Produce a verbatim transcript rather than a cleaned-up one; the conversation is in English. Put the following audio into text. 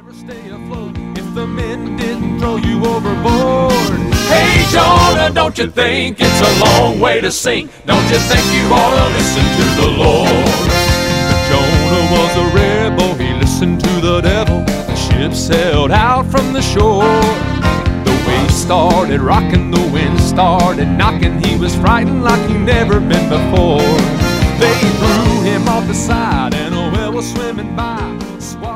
never stay afloat if the men didn't throw you overboard. Hey Jonah, don't you think it's a long way to sink? Don't you think you ought to listen to the Lord? But Jonah was a rebel, he listened to the devil. The ship sailed out from the shore. The waves started rocking, the wind started knocking. He was frightened like he'd never been before. They threw him off the side and a whale was swimming by. Swallowed